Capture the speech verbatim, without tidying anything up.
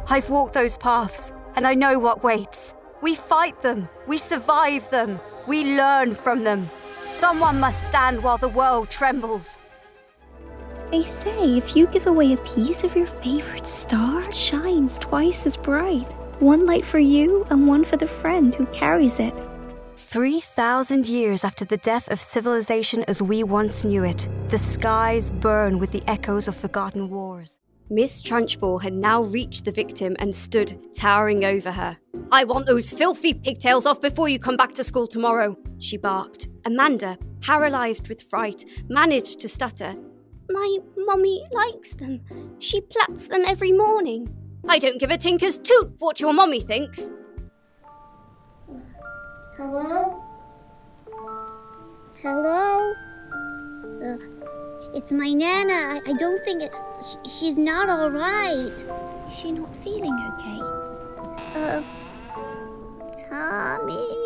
I've walked those paths, and I know what waits. We fight them, we survive them, we learn from them. Someone must stand while the world trembles. They say if you give away a piece of your favorite star, it shines twice as bright. One light for you and one for the friend who carries it. Three thousand years after the death of civilization as we once knew it, the skies burn with the echoes of forgotten wars. Miss Trunchbull had now reached the victim and stood towering over her. "I want those filthy pigtails off before you come back to school tomorrow," she barked. Amanda, paralysed with fright, managed to stutter. "My mommy likes them. She plats them every morning." "I don't give a tinker's toot what your mommy thinks." Hello? Hello? Uh, it's my Nana. I, I don't think it... Sh- she's not all right. Is she not feeling okay? Uh, Tommy?